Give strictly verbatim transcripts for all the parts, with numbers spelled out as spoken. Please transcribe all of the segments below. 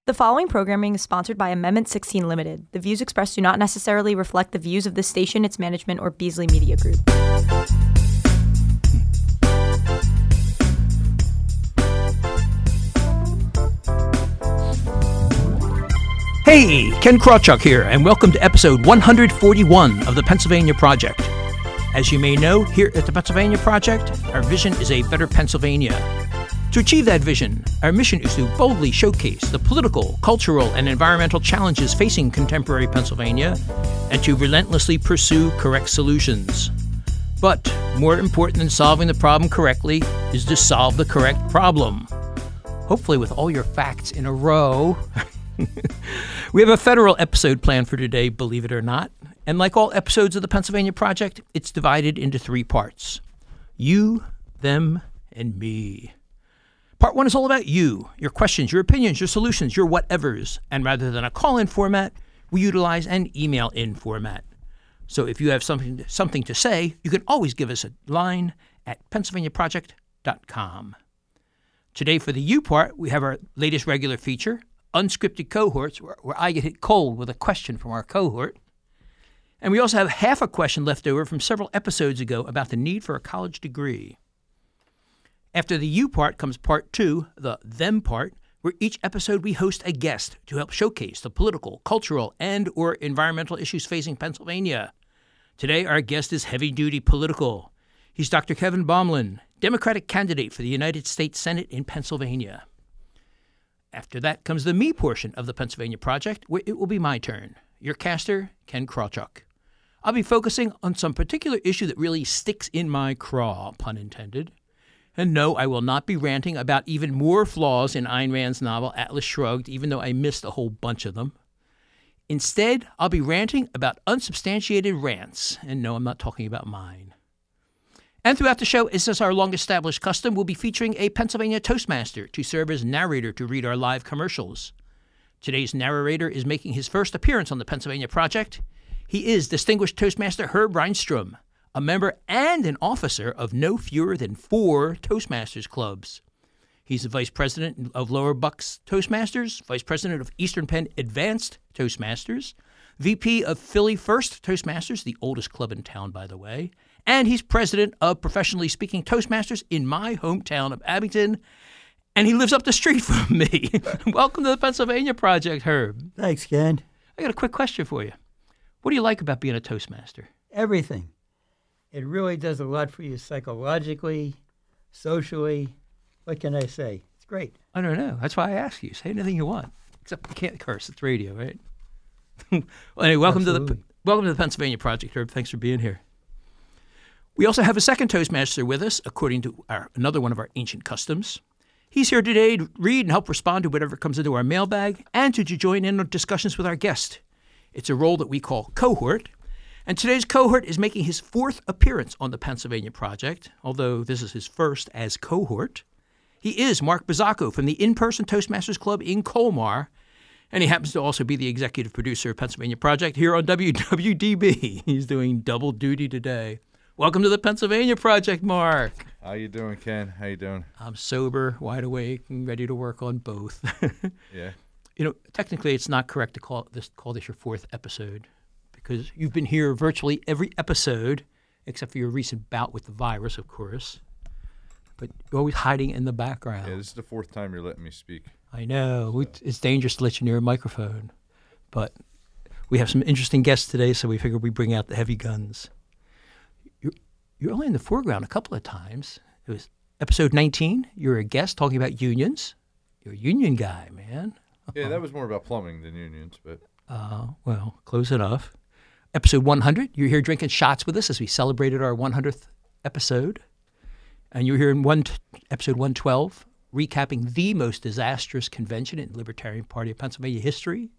The following programming is sponsored by Amendment sixteen Limited. The views expressed do not necessarily reflect the views of this station, its management, or Beasley Media Group. Hey, Ken Krawchuk here, and welcome to episode one forty-one of the Pennsylvania Project. As you may know, here at the Pennsylvania Project, our vision is a better Pennsylvania. To achieve that vision, our mission is to boldly showcase the political, cultural, and environmental challenges facing contemporary Pennsylvania, and to relentlessly pursue correct solutions. But more important than solving the problem correctly is to solve the correct problem. Hopefully with all your facts in a row. We have a federal episode planned for today, believe it or not. And like all episodes of the Pennsylvania Project, it's divided into three parts. You, them, and me. Part one is all about you, your questions, your opinions, your solutions, your whatevers. And rather than a call-in format, we utilize an email-in format. So if you have something something to say, you can always give us a line at pennsylvania project dot com. Today for the you part, we have our latest regular feature, Unscripted Cohorts, where, where I get hit cold with a question from our cohort. And we also have half a question left over from several episodes ago about the need for a college degree. After the you part comes part two, the them part, where each episode we host a guest to help showcase the political, cultural, and or environmental issues facing Pennsylvania. Today, our guest is heavy-duty political. He's Doctor Kevin Baumlin, Democratic candidate for the United States Senate in Pennsylvania. After that comes the me portion of the Pennsylvania Project, where it will be my turn. Your caster, Ken Krawchuk. I'll be focusing on some particular issue that really sticks in my craw, pun intended. And no, I will not be ranting about even more flaws in Ayn Rand's novel Atlas Shrugged, even though I missed a whole bunch of them. Instead, I'll be ranting about unsubstantiated rants. And no, I'm not talking about mine. And throughout the show, as is our long-established custom, we'll be featuring a Pennsylvania Toastmaster to serve as narrator to read our live commercials. Today's narrator is making his first appearance on the Pennsylvania Project. He is Distinguished Toastmaster Herb Reinstrom, a member and an officer of no fewer than four Toastmasters clubs. He's the Vice President of Lower Bucks Toastmasters, Vice President of Eastern Penn Advanced Toastmasters, V P of Philly First Toastmasters, the oldest club in town, by the way, and he's President of Professionally Speaking Toastmasters in my hometown of Abington, and he lives up the street from me. Welcome to the Pennsylvania Project, Herb. Thanks, Ken. I got a quick question for you. What do you like about being a Toastmaster? Everything. It really does a lot for you psychologically, socially. What can I say? It's great. I don't know. That's why I ask you. Say anything you want. Except you can't curse. It's radio, right? Well, anyway, welcome Absolutely. to the welcome to the Pennsylvania Project, Herb. Thanks for being here. We also have a second Toastmaster with us, according to our, another one of our ancient customs. He's here today to read and help respond to whatever comes into our mailbag and to join in on discussions with our guest. It's a role that we call cohort. And today's cohort is making his fourth appearance on the Pennsylvania Project, although this is his first as cohort. He is Mark Bozzacco from the In-Person Toastmasters Club in Colmar, and he happens to also be the executive producer of Pennsylvania Project here on W W D B. He's doing double duty today. Welcome to the Pennsylvania Project, Mark. How you doing, Ken? How you doing? I'm sober, wide awake, and ready to work on both. Yeah. You know, technically it's not correct to call this call this your fourth episode, because you've been here virtually every episode, except for your recent bout with the virus, of course. But you're always hiding in the background. Yeah, this is the fourth time you're letting me speak. I know. We, it's dangerous to let you near a microphone. But we have some interesting guests today, so we figured we'd bring out the heavy guns. You're, you're only in the foreground a couple of times. It was episode nineteen. You were a guest talking about unions. You're a union guy, man. Yeah, that was more about plumbing than unions, but... Uh, well, close enough. Episode one hundred, you're here drinking shots with us as we celebrated our one hundredth episode. And you're here in one t- episode one twelve, recapping the most disastrous convention in the Libertarian Party of Pennsylvania history.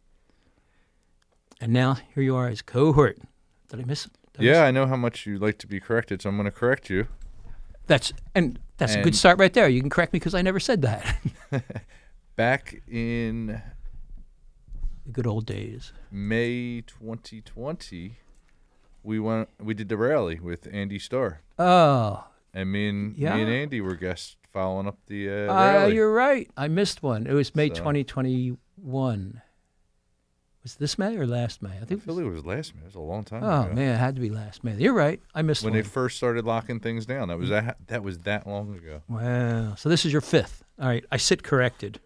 And now here you are as cohort. Did I miss it? Did I yeah, miss I know how much you like to be corrected, so I'm going to correct you. That's and that's And- a good start right there. You can correct me because I never said that. Back in The good old days. May twenty twenty, we went. We did the rally with Andy Starr, Oh, and me and Yeah. me and Andy were guests following up the uh, uh, rally. you're right. I missed one. It was May So- twenty twenty. one. Was this May or last May? I I think. feel like it was last May. It was a long time Oh ago. man, it had to be last May. You're right. I missed When one. they first started locking things down, that was that. That was that long ago. Wow. So this is your fifth. All right. I sit corrected.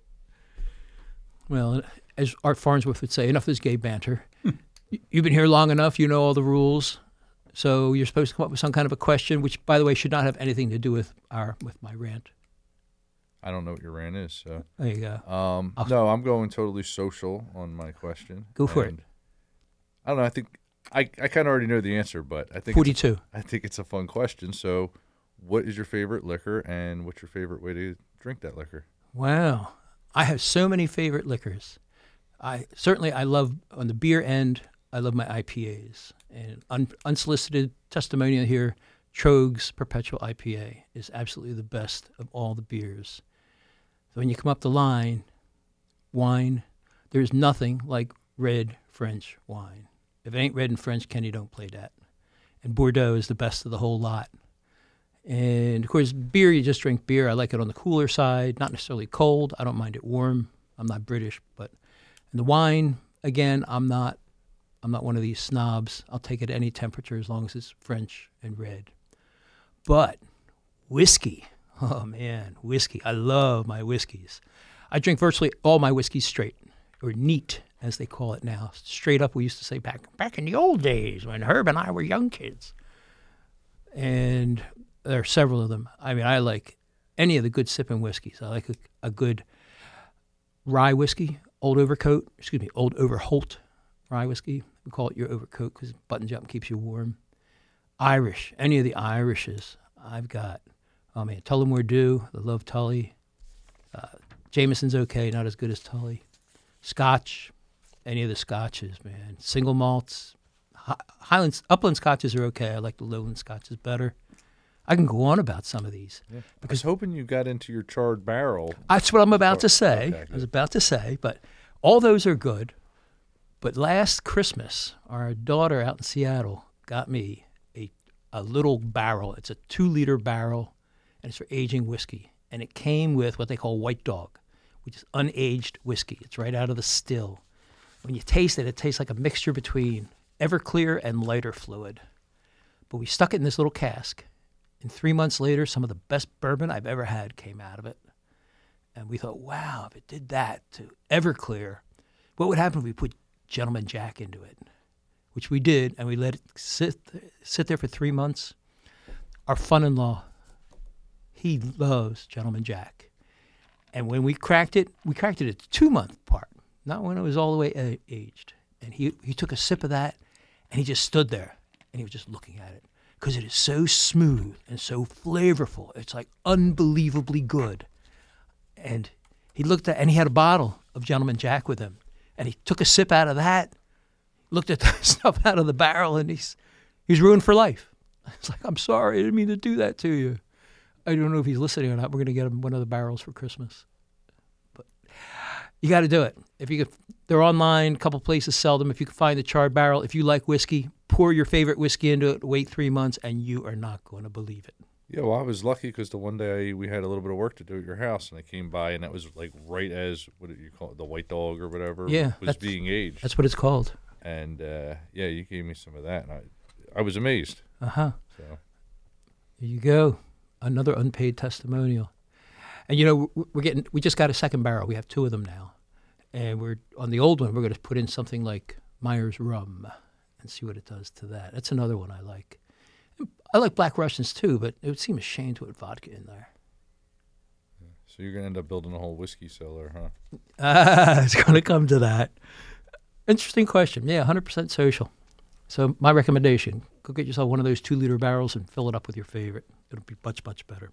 Well, as Art Farnsworth would say, enough of this gay banter. Y- You've been here long enough. You know all the rules. So you're supposed to come up with some kind of a question, which, by the way, should not have anything to do with our with my rant. I don't know what your rant is, so. There you go. Um, I'll- no, I'm going totally social on my question. Go for it. And I don't know. I think I, I kind of already know the answer, but I think it's, forty-two. I think it's a fun question. So, what is your favorite liquor, and what's your favorite way to drink that liquor? Wow. I have so many favorite liquors. I certainly I love on the beer end. I love my I P As, and un, unsolicited testimonial here. Troegs Perpetual I P A is absolutely the best of all the beers. So when you come up the line, wine, there's nothing like red French wine. If it ain't red and French, Kenny don't play that. And Bordeaux is the best of the whole lot. And of course, beer, you just drink beer. I like it on the cooler side, not necessarily cold. I don't mind it warm. I'm not British, but and the wine, again, I'm not I'm not one of these snobs. I'll take it at any temperature as long as it's French and red. But whiskey, oh man, whiskey. I love my whiskeys. I drink virtually all my whiskeys straight, or neat, as they call it now. Straight up, we used to say back back in the old days when Herb and I were young kids. And there are several of them. I mean, I like any of the good sipping whiskeys. I like a, a good rye whiskey, Old Overcoat, excuse me, Old Overholt rye whiskey. We call it your overcoat because it buttons you up and keeps you warm. Irish, any of the Irishes I've got. Oh, man, Tullamore Dew, the Love Tully. Uh, Jameson's okay, not as good as Tully. Scotch, any of the Scotches, man. Single malts. Hi- Highlands, Upland Scotches are okay. I like the Lowland Scotches better. I can go on about some of these. Yeah. I was hoping you got into your charred barrel. That's what I'm about to Oh, say. okay, I was good. about to say, but all those are good. But last Christmas, our daughter out in Seattle got me a, a little barrel. It's a two-liter barrel, and it's for aging whiskey. And it came with what they call White Dog, which is unaged whiskey. It's right out of the still. When you taste it, it tastes like a mixture between Everclear and lighter fluid. But we stuck it in this little cask. And three months later, some of the best bourbon I've ever had came out of it. And we thought, wow, if it did that to Everclear, what would happen if we put Gentleman Jack into it? Which we did, and we let it sit sit there for three months. Our son-in-law, he loves Gentleman Jack. And when we cracked it, we cracked it at the two-month part, not when it was all the way a- aged. And he, he took a sip of that, and he just stood there, and he was just looking at it. Because it is so smooth and so flavorful. It's like unbelievably good. And he looked at, and he had a bottle of Gentleman Jack with him. And he took a sip out of that, looked at the stuff out of the barrel, and he's he's ruined for life. It's like, I'm sorry, I didn't mean to do that to you. I don't know if he's listening or not. We're going to get him one of the barrels for Christmas. But you got to do it. If you could, they're online, a couple places sell them. If you can find the charred barrel, if you like whiskey, pour your favorite whiskey into it, wait three months, and you are not going to believe it. Yeah, well, I was lucky because the one day we had a little bit of work to do at your house, and I came by, and that was like right as what did you call it, the White Dog or whatever, Yeah, was that's- being aged. That's what it's called. And uh, yeah, you gave me some of that, and I, I was amazed. Uh-huh. So There you go. Another unpaid testimonial. And, you know, we're getting, we just got a second barrel. We have two of them now. And we're on the old one, we're going to put in something like Myers Rum and see what it does to that. That's another one I like. I like Black Russians too, but it would seem a shame to put vodka in there. So you're gonna end up building a whole whiskey cellar, huh? Ah, it's going to come to that. Interesting question. Yeah, one hundred percent social. So my recommendation, go get yourself one of those two-liter barrels and fill it up with your favorite. It'll be much, much better.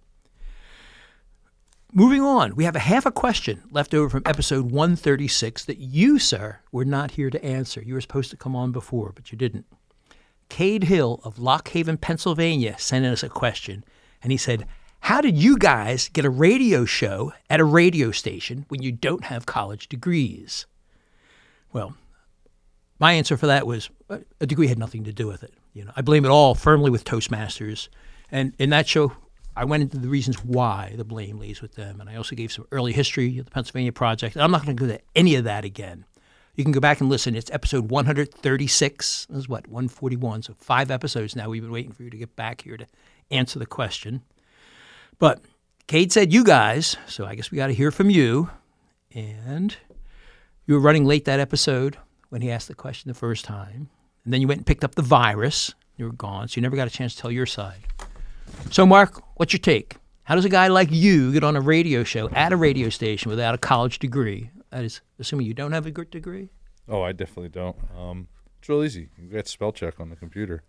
Moving on, we have a half a question left over from episode one thirty-six that you, sir, were not here to answer. You were supposed to come on before, but you didn't. Cade Hill of Lock Haven, Pennsylvania, sent us a question, and he said, how did you guys get a radio show at a radio station when you don't have college degrees? Well, my answer for that was a degree had nothing to do with it. You know, I blame it all firmly with Toastmasters. And in that show, I went into the reasons why the blame lays with them, and I also gave some early history of the Pennsylvania Project. I'm not going to go to any of that again. You can go back and listen. It's episode one thirty-six. This is what, one forty-one, so five episodes now. We've been waiting for you to get back here to answer the question. But Cade said you guys, so I guess we got to hear from you. And you were running late that episode when he asked the question the first time. And then you went and picked up the virus. You were gone, so you never got a chance to tell your side. So, Mark, what's your take? How does a guy like you get on a radio show at a radio station without a college degree? That is, assuming you don't have a good degree? Oh, I definitely don't. Um, it's real easy. You got spell check on the computer.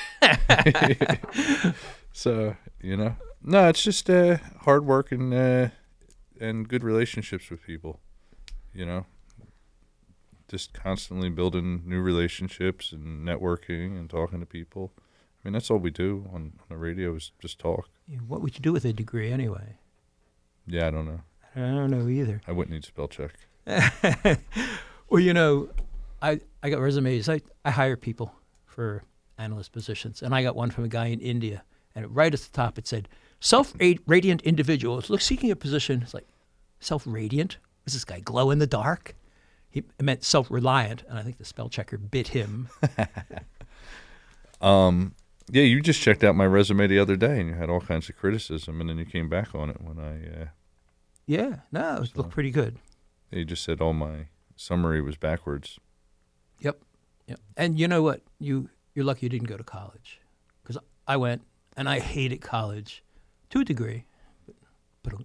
So, you know. No, it's just uh, hard work and, uh, and good relationships with people, you know. Just constantly building new relationships and networking and talking to people. I mean, that's all we do on, on the radio is just talk. What would you do with a degree anyway? Yeah, I don't know. I don't know either. I wouldn't need spell check. Well, you know, I, I got resumes. I, I hire people for analyst positions, and I got one from a guy in India, and right at the top it said, self-radiant individual. Look, seeking a position. It's like, self-radiant? Was this guy glow in the dark? He it meant self-reliant, and I think the spell checker bit him. um, yeah, you just checked out my resume the other day, and you had all kinds of criticism, and then you came back on it when I... Uh, yeah, no, it was, so, looked pretty good. You just said all my summary was backwards. Yep, yep. And you know what? You, you're lucky you didn't go to college, because I went, and I hated college to a degree. But, but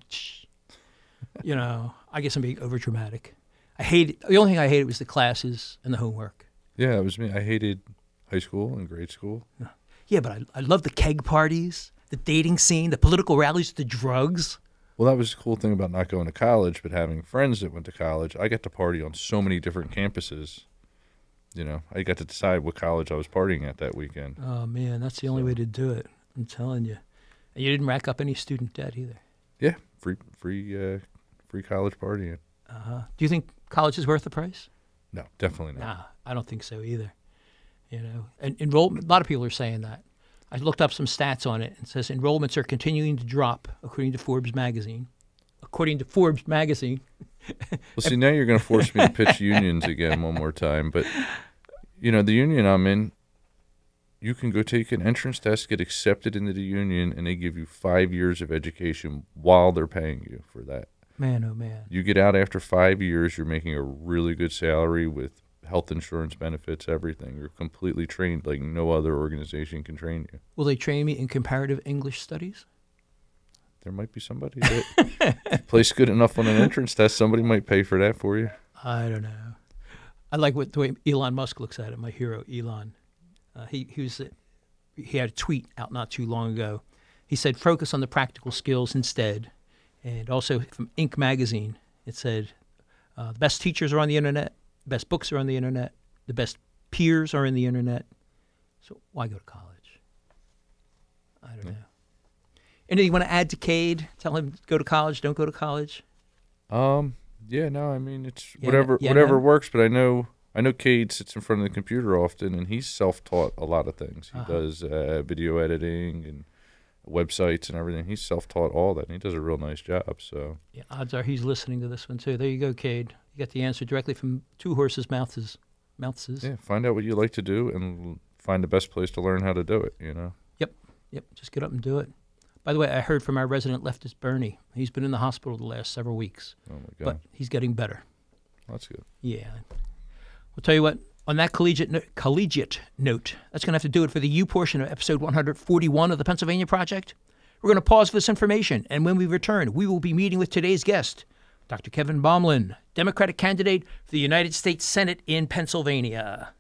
you know, I guess I'm being overdramatic. I hated, the only thing I hated was the classes and the homework. Yeah, it was me. I hated high school and grade school. Yeah, but I, I love the keg parties, the dating scene, the political rallies, the drugs. Well, that was the cool thing about not going to college, but having friends that went to college. I got to party on so many different campuses. You know, I got to decide what college I was partying at that weekend. Oh, man, that's the only So- way to do it. I'm telling you. And you didn't rack up any student debt either. Yeah, free, free, uh, free college partying. Uh-huh. Do you think college is worth the price? No, definitely not. Nah, I don't think so either. You know, and enrollment, a lot of people are saying that. I looked up some stats on it. It says enrollments are continuing to drop, according to Forbes magazine. According to Forbes magazine. Well, see, now you're going to force me to pitch unions again one more time. But, you know, the union I'm in, you can go take an entrance test, get accepted into the union, and they give you five years of education while they're paying you for that. Man, oh, man. You get out after five years, you're making a really good salary with health insurance benefits, everything. You're completely trained like no other organization can train you. Will they train me in comparative English studies? There might be somebody that plays good enough on an entrance test. Somebody might pay for that for you. I don't know. I like what the way Elon Musk looks at it. My hero, Elon. Uh, he he was he had a tweet out not too long ago. He said, "Focus on the practical skills instead." And also from Inc magazine, it said, uh, "The best teachers are on the internet. The best books are on the internet. The best peers are in the internet. So why go to college?" I don't Yeah. know. Anything you want to add to Cade? Tell him go to college. Don't go to college. Um. Yeah. No. I mean, it's Yeah, whatever yeah, whatever no. works. But I know I know Cade sits in front of the computer often, and he's self-taught a lot of things. He Uh-huh. does uh, video editing and websites and everything. He's self-taught all that, and he does a real nice job. So Yeah, odds are he's listening to this one too. There you go, Cade. You got the answer directly from two horses' mouths. Mouths. yeah, find out what you like to do and l- find the best place to learn how to do it. You know. Yep, just get up and do it. By the way, I heard from our resident leftist, Bernie. He's been in the hospital the last several weeks, Oh my God, but he's getting better. that's good. Yeah. We'll tell you what, on that collegiate, no- collegiate note, that's going to have to do it for the U portion of episode one forty-one of the Pennsylvania Project. We're going to pause for this information, and when we return, we will be meeting with today's guest, Doctor Kevin Baumlin, Democratic candidate for the United States Senate in Pennsylvania.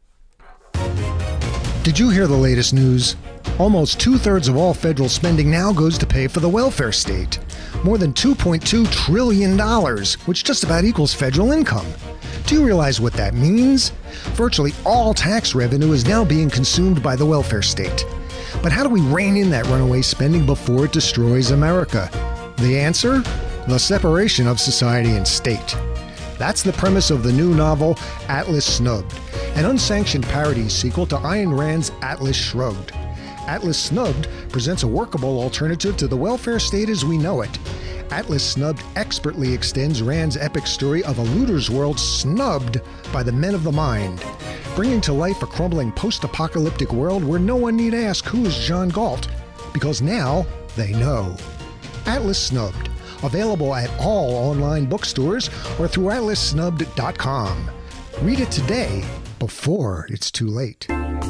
Did you hear the latest news? Almost two-thirds of all federal spending now goes to pay for the welfare state. More than two point two trillion dollars, which just about equals federal income. Do you realize what that means? Virtually all tax revenue is now being consumed by the welfare state. But how do we rein in that runaway spending before it destroys America? The answer? The separation of society and state. That's the premise of the new novel, Atlas Snubbed, an unsanctioned parody sequel to Ayn Rand's Atlas Shrugged. Atlas Snubbed presents a workable alternative to the welfare state as we know it. Atlas Snubbed expertly extends Rand's epic story of a looter's world snubbed by the men of the mind, bringing to life a crumbling post-apocalyptic world where no one need ask who is John Galt, because now they know. Atlas Snubbed, available at all online bookstores or through atlas snubbed dot com. Read it today before it's too late.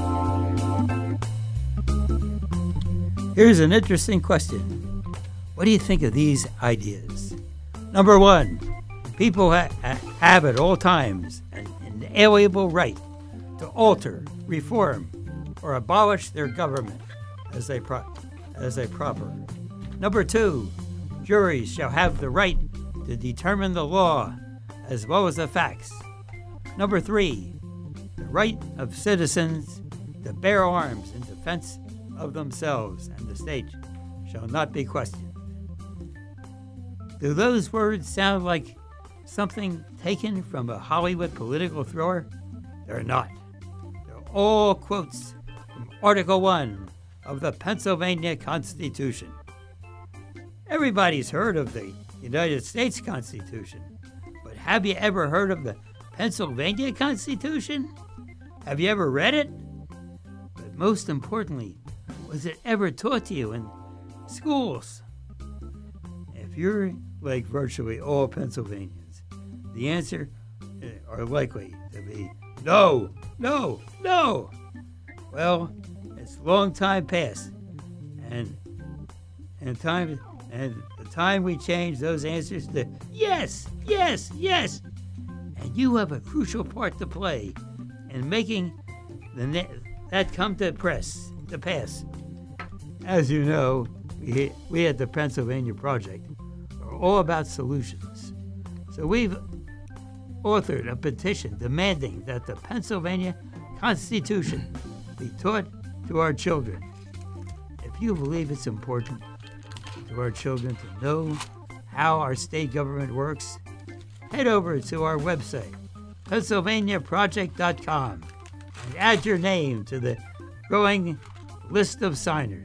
Here's an interesting question. What do you think of these ideas? Number one, people ha- have at all times an inalienable right to alter, reform, or abolish their government as they, pro- as they proper. Number two, juries shall have the right to determine the law as well as the facts. Number three, the right of citizens to bear arms in defense of themselves and the state shall not be questioned. Do those words sound like something taken from a Hollywood political thriller? They're not. They're all quotes from Article one of the Pennsylvania Constitution. Everybody's heard of the United States Constitution, but have you ever heard of the Pennsylvania Constitution? Have you ever read it? But most importantly, was it ever taught to you in schools? If you're like virtually all Pennsylvanians, the answer are likely to be no, no, no. Well, it's a long time past, and and time and the time we change those answers to yes, yes, yes, and you have a crucial part to play in making the ne- that come to press to pass. As you know, we, we at the Pennsylvania Project are all about solutions. So we've authored a petition demanding that the Pennsylvania Constitution be taught to our children. If you believe it's important to our children to know how our state government works, head over to our website, pennsylvania project dot com, and add your name to the growing list of signers.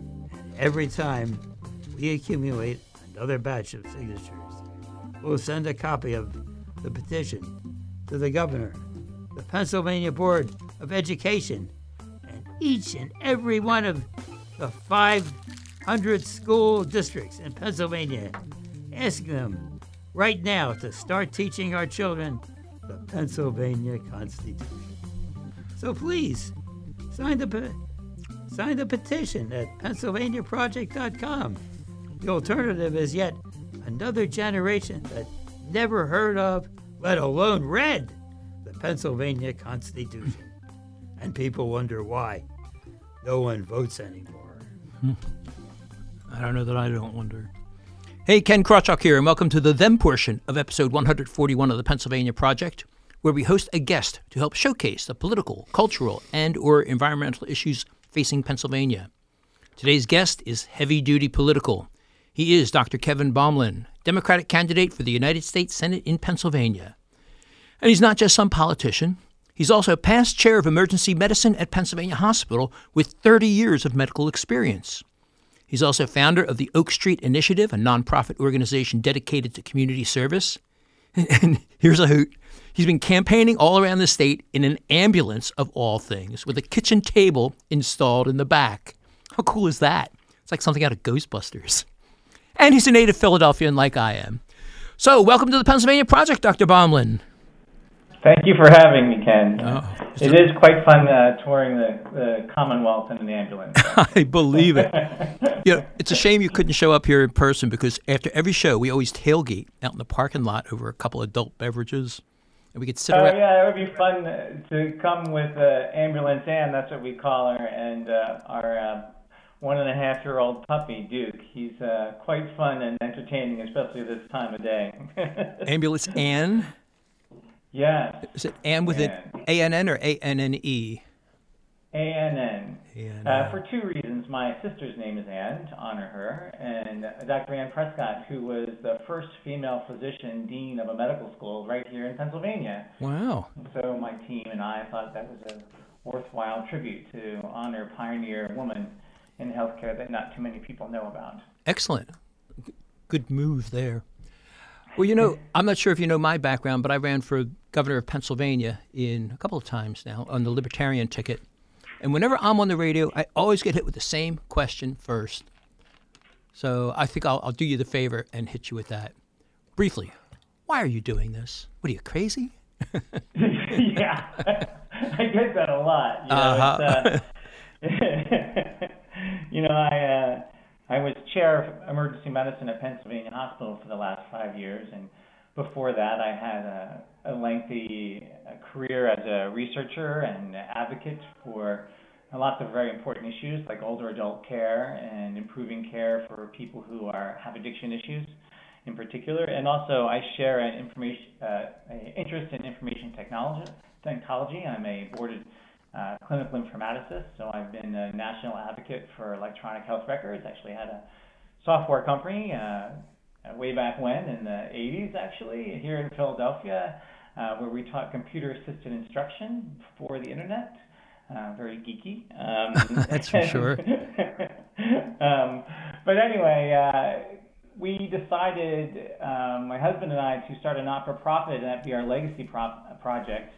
Every time we accumulate another batch of signatures, we'll send a copy of the petition to the governor, the Pennsylvania Board of Education, and each and every one of the five hundred school districts in Pennsylvania, asking them right now to start teaching our children the Pennsylvania Constitution. So please, sign the petition. Sign the petition at pennsylvania project dot com. The alternative is yet another generation that never heard of, let alone read, the Pennsylvania Constitution. And people wonder why no one votes anymore. Hmm. I don't know that I don't wonder. Hey, Ken Krawchuk here, and welcome to the Them portion of episode one forty-one of the Pennsylvania Project, where we host a guest to help showcase the political, cultural, and or environmental issues facing Pennsylvania. Today's guest is heavy-duty political. He is Doctor Kevin Baumlin, Democratic candidate for the United States Senate in Pennsylvania. And he's not just some politician. He's also past chair of emergency medicine at Pennsylvania Hospital with thirty years of medical experience. He's also founder of the Oak Street Initiative, a nonprofit organization dedicated to community service. And here's a hoot. He's been campaigning all around the state in an ambulance of all things, with a kitchen table installed in the back. How cool is that? It's like something out of Ghostbusters. And he's a native Philadelphian like I am. So welcome to the Pennsylvania Project, Doctor Baumlin. Thank you for having me, Ken. Oh, it is quite fun uh, touring the, the Commonwealth in an ambulance. I believe it. You know, it's a shame you couldn't show up here in person, because after every show, we always tailgate out in the parking lot over a couple adult beverages. And we could sit Oh, around. yeah, it would be fun to come with uh, Ambulance Ann, that's what we call her, and uh, our uh, one and a half year old puppy, Duke. He's uh, quite fun and entertaining, especially this time of day. Ambulance Ann? Yeah. Is it Ann with an A N N or A N N E? A N N. A N N. Uh, for two reasons. My sister's name is Ann, to honor her, and Doctor Ann Prescott, who was the first female physician dean of a medical school right here in Pennsylvania. Wow. So my team and I thought that was a worthwhile tribute to honor a pioneer woman in healthcare that not too many people know about. Excellent. Good move there. Well, you know, I'm not sure if you know my background, but I ran for governor of Pennsylvania in a couple of times now on the Libertarian ticket. And whenever I'm on the radio, I always get hit with the same question first. So I think I'll, I'll do you the favor and hit you with that. Briefly, why are you doing this? What are you, crazy? Yeah, I get that a lot. You know, uh-huh. it's, uh, you know I uh, I was chair of emergency medicine at Pennsylvania Hospital for the last five years, and before that I had a, a lengthy career as a researcher and advocate for lots of very important issues like older adult care and improving care for people who are have addiction issues in particular. And also I share an information uh, an interest in information technology. Technology. I'm a boarded uh, clinical informaticist, so I've been a national advocate for electronic health records. Actually had a software company uh, way back when in the eighties, actually, here in Philadelphia, uh, where we taught computer-assisted instruction for the internet. Uh, very geeky. Um, That's for sure. um, but anyway, uh, we decided, um, my husband and I, to start a not-for-profit, and that be our legacy prop- project.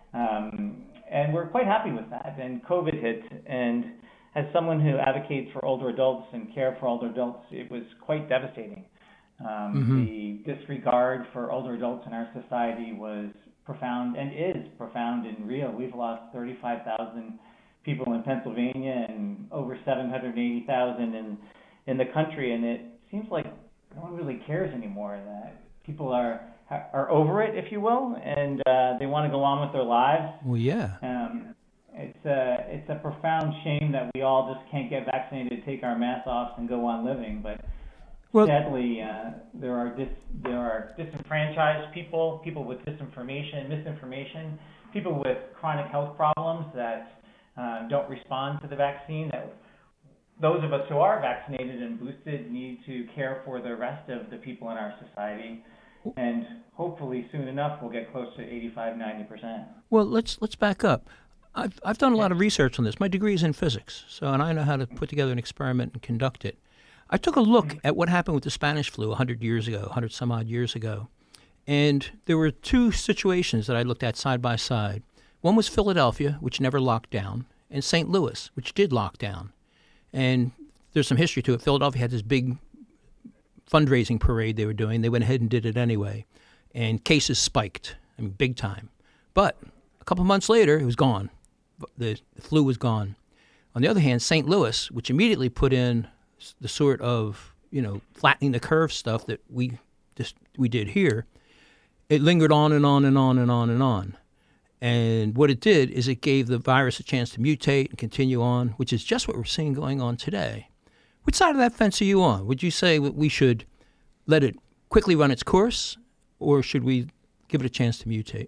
Um, and we're quite happy with that. And COVID hit, and as someone who advocates for older adults and care for older adults, it was quite devastating. Um, mm-hmm. The disregard for older adults in our society was profound and is profound and real. We've lost thirty-five thousand people in Pennsylvania and over seven hundred eighty thousand in in the country, and it seems like no one really cares anymore. That people are are over it, if you will, and uh, they want to go on with their lives. Well, yeah. Um, it's a it's a profound shame that we all just can't get vaccinated, take our masks off, and go on living, but. Well, sadly, uh, there are dis, there are disenfranchised people, people with disinformation, misinformation, people with chronic health problems that uh, don't respond to the vaccine. That those of us who are vaccinated and boosted need to care for the rest of the people in our society, and hopefully soon enough we'll get close to eighty-five, ninety percent. Well, let's let's back up. I've I've done a lot of research on this. My degree is in physics, so and I know how to put together an experiment and conduct it. I took a look at what happened with the Spanish flu one hundred years ago, one hundred some odd years ago, and there were two situations that I looked at side by side. One was Philadelphia, which never locked down, and Saint Louis, which did lock down. And there's some history to it. Philadelphia had this big fundraising parade they were doing. They went ahead and did it anyway, and cases spiked, I mean, big time. But a couple months later, it was gone. The, the flu was gone. On the other hand, Saint Louis, which immediately put in the sort of, you know, flattening the curve stuff that we just we did here, it lingered on and on and on and on and on. And what it did is it gave the virus a chance to mutate and continue on, which is just what we're seeing going on today. Which side of that fence are you on? Would you say that we should let it quickly run its course, or should we give it a chance to mutate?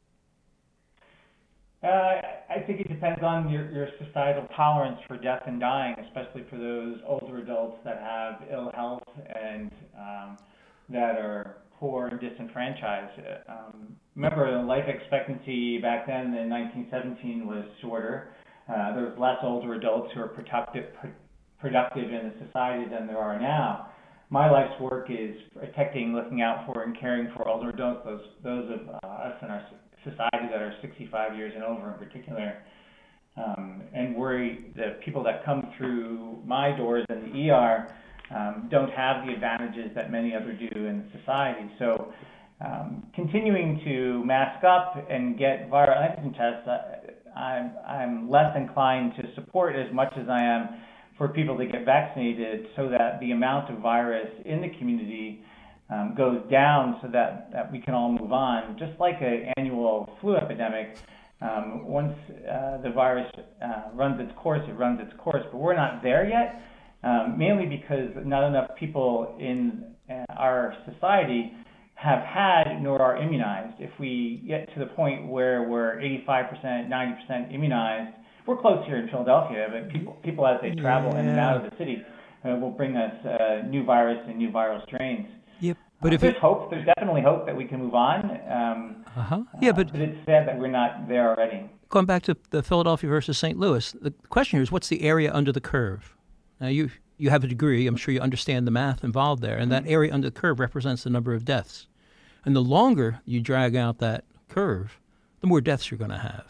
Uh, I think it depends on your, your societal tolerance for death and dying, especially for those older adults that have ill health and um, that are poor and disenfranchised. Um, remember, the life expectancy back then in nineteen seventeen was shorter. Uh, there was less older adults who are productive, pr- productive in the society than there are now. My life's work is protecting, looking out for, and caring for older adults, those, those of uh, us in our society that are sixty-five years and over in particular, um, and worry that people that come through my doors in the E R um, don't have the advantages that many others do in society. So um, continuing to mask up and get viral antigen tests, uh, I'm, I'm less inclined to support as much as I am for people to get vaccinated so that the amount of virus in the community Um, goes down so that, that we can all move on. Just like an annual flu epidemic, um, once uh, the virus uh, runs its course, it runs its course. But we're not there yet, um, mainly because not enough people in uh, our society have had nor are immunized. If we get to the point where we're eighty-five percent, ninety percent immunized, we're close here in Philadelphia, but people, people as they travel yeah. in and out of the city uh, will bring us uh, new virus and new viral strains. Yep. But uh, if there's it, hope. There's definitely hope that we can move on. Um, Uh-huh. Yeah, but, uh, but it's sad that we're not there already. Going back to the Philadelphia versus Saint Louis, the question here is, what's the area under the curve? Now, you you have a degree. I'm sure you understand the math involved there. And that area under the curve represents the number of deaths. And the longer you drag out that curve, the more deaths you're going to have.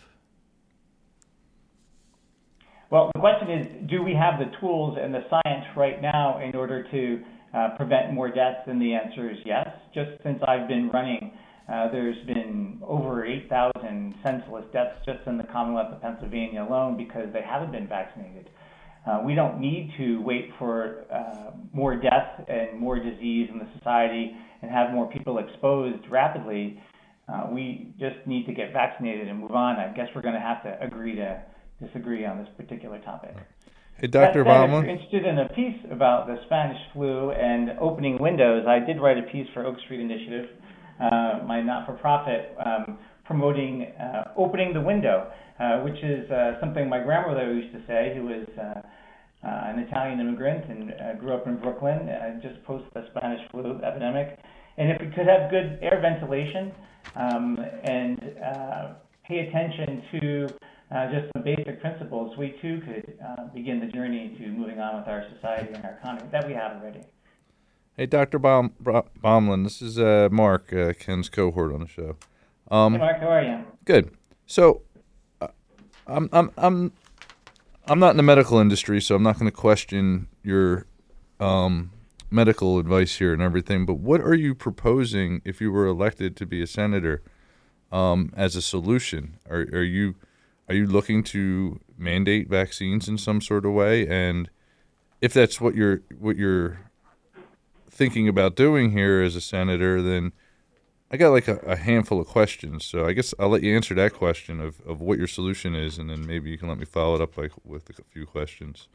Well, the question is, do we have the tools and the science right now in order to uh, prevent more deaths? And the answer is yes. Just since I've been running, Uh, there's been over eight thousand senseless deaths just in the Commonwealth of Pennsylvania alone because they haven't been vaccinated. Uh, we don't need to wait for uh, more death and more disease in the society and have more people exposed rapidly. Uh, we just need to get vaccinated and move on. I guess we're going to have to agree to disagree on this particular topic. Hey, Doctor That said, Baumlin. if you're interested in a piece about the Spanish flu and opening windows, I did write a piece for Oak Street Initiative, Uh, my not-for-profit, um, promoting uh, opening the window, uh, which is uh, something my grandmother used to say, who was uh, uh, an Italian immigrant and uh, grew up in Brooklyn, uh, just post the Spanish flu epidemic. And if we could have good air ventilation um, and uh, pay attention to uh, just some basic principles, we too could uh, begin the journey to moving on with our society and our economy that we have already. Hey, Doctor Baum, Baumlin, this is uh, Mark, uh, Ken's cohort on the show. Um, hey, Mark, how are you? Good. So, uh, I'm I'm I'm I'm not in the medical industry, so I'm not going to question your um, medical advice here and everything. But what are you proposing if you were elected to be a senator um, as a solution? Are are you are you looking to mandate vaccines in some sort of way? And if that's what you're what you're thinking about doing here as a senator, then I got like a, a handful of questions. So I guess I'll let you answer that question of, of what your solution is, and then maybe you can let me follow it up like with a few questions.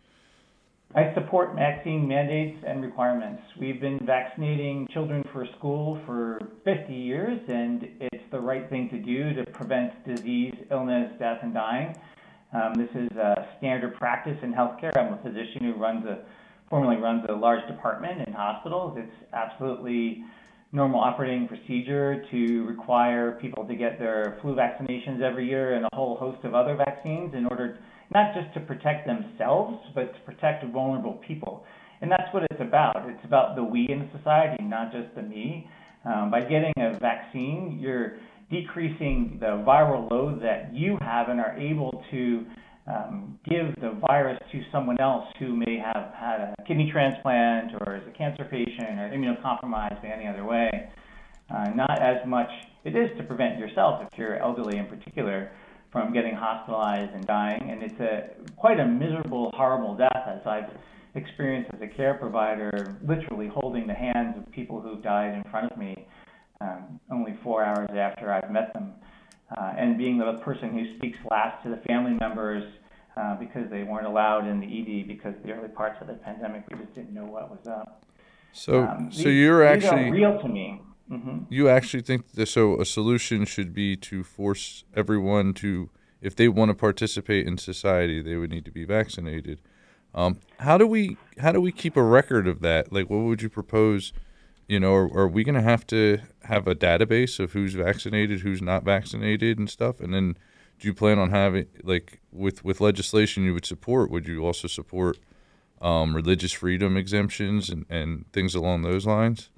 I support vaccine mandates and requirements. We've been vaccinating children for school for fifty years, and it's the right thing to do to prevent disease, illness, death, and dying. Um, this is a standard practice in healthcare. I'm a physician who runs a formerly runs a large department in hospitals. It's absolutely normal operating procedure to require people to get their flu vaccinations every year and a whole host of other vaccines in order not just to protect themselves, but to protect vulnerable people. And that's what it's about. It's about the we in society, not just the me. Um, by getting a vaccine, you're decreasing the viral load that you have and are able to Um, give the virus to someone else who may have had a kidney transplant or is a cancer patient or immunocompromised in any other way. Uh, not as much, it is to prevent yourself, if you're elderly in particular, from getting hospitalized and dying. And it's a quite a miserable, horrible death, as I've experienced as a care provider, literally holding the hands of people who've died in front of me um, only four hours after I've met them. Uh, and being the person who speaks last to the family members uh, because they weren't allowed in the E D because the early parts of the pandemic, we just didn't know what was up. So, um, so these, you're these actually are real to me. Mm-hmm. You actually think that so a solution should be to force everyone to, if they want to participate in society, they would need to be vaccinated. Um, how do we how do we keep a record of that? Like, what would you propose? You know, are, are we going to have to have a database of who's vaccinated, who's not vaccinated and stuff? And then do you plan on having, like, with, with legislation you would support, would you also support um, religious freedom exemptions and, and things along those lines?